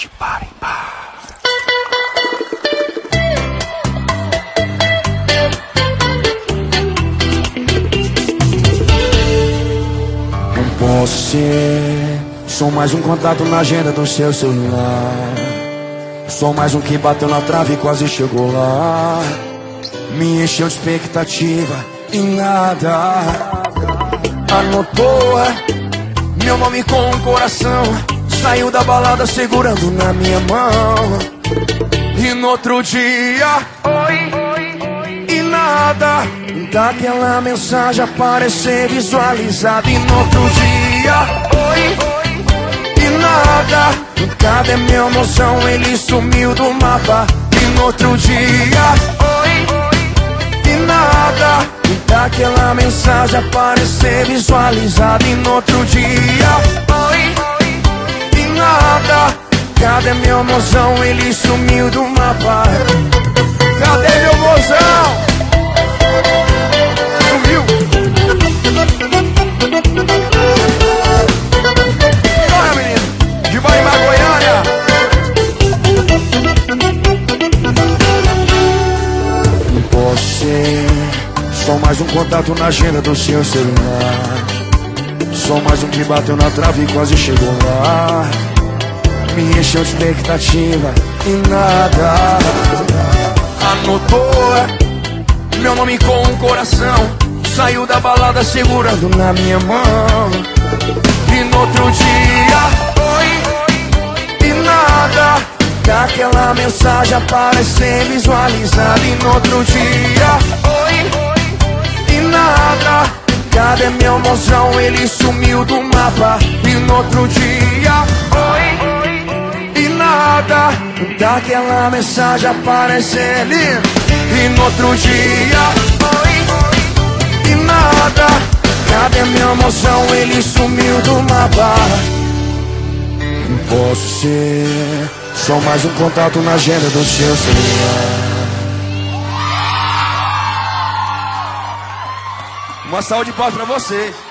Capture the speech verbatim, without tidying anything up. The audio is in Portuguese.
de par em par. Não posso ser, sou mais um contato na agenda do seu celular. Sou mais um que bateu na trave e quase chegou lá. Me encheu de expectativa e nada. Anotou meu nome com um coração, saiu da balada segurando na minha mão. E no outro dia, oi, e nada daquela mensagem aparecer visualizada. E no outro dia, oi, e nada, cadê meu mozão? Ele sumiu do mapa. E no outro dia, oi, e nada daquela mensagem aparecer visualizada. E no outro dia, oi, e nada, cadê meu mozão? Ele sumiu do mapa. Cadê meu mozão? Sumiu. Olha, menino, de Barimá, Goiânia. Não posso ser, sou mais um contato na agenda do seu celular. Sou mais um que bateu na trave e quase chegou lá. Me encheu de expectativa e nada. Anotou meu nome com um coração, saiu da balada segurando na minha mão. E no outro dia, oi, e nada daquela mensagem aparecer visualizada. E no outro dia, oi, e nada, cadê meu mozão? Ele sumiu do mapa. E no outro dia, oi, e nada daquela mensagem aparecer lindo. E no outro dia, oi, e nada, cadê meu mozão? Ele sumiu do mapa. Não posso ser, sou mais um contato na agenda do seu celular. Uma salva de palmas pra vocês.